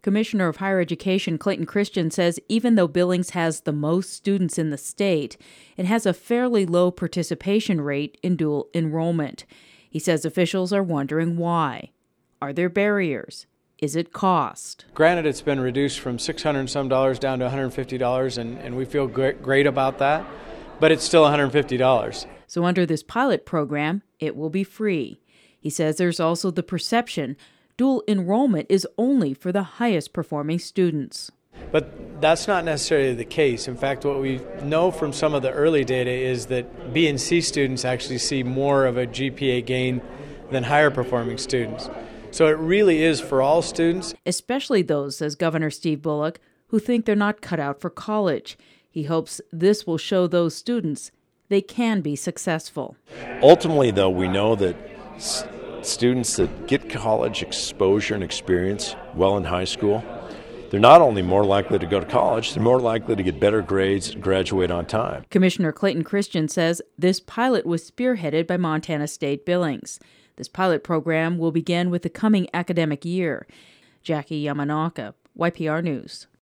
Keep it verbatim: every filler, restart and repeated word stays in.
Commissioner of Higher Education Clayton Christian says even though Billings has the most students in the state, it has a fairly low participation rate in dual enrollment. He says officials are wondering why. Are there barriers? Is it cost? Granted, it's been reduced from six hundred and some dollars down to one hundred fifty dollars, and, and we feel great, great about that, but it's still one hundred fifty dollars. So under this pilot program, it will be free. He says there's also the perception dual enrollment is only for the highest performing students. But that's not necessarily the case. In fact, what we know from some of the early data is that B and C students actually see more of a G P A gain than higher performing students. So it really is for all students. Especially those, says Governor Steve Bullock, who think they're not cut out for college. He hopes this will show those students they can be successful. Ultimately, though, we know that s- students that get college exposure and experience well in high school, they're not only more likely to go to college, they're more likely to get better grades and graduate on time. Commissioner Clayton Christian says this pilot was spearheaded by Montana State Billings. This pilot program will begin with the coming academic year. Jackie Yamanaka, Y P R News.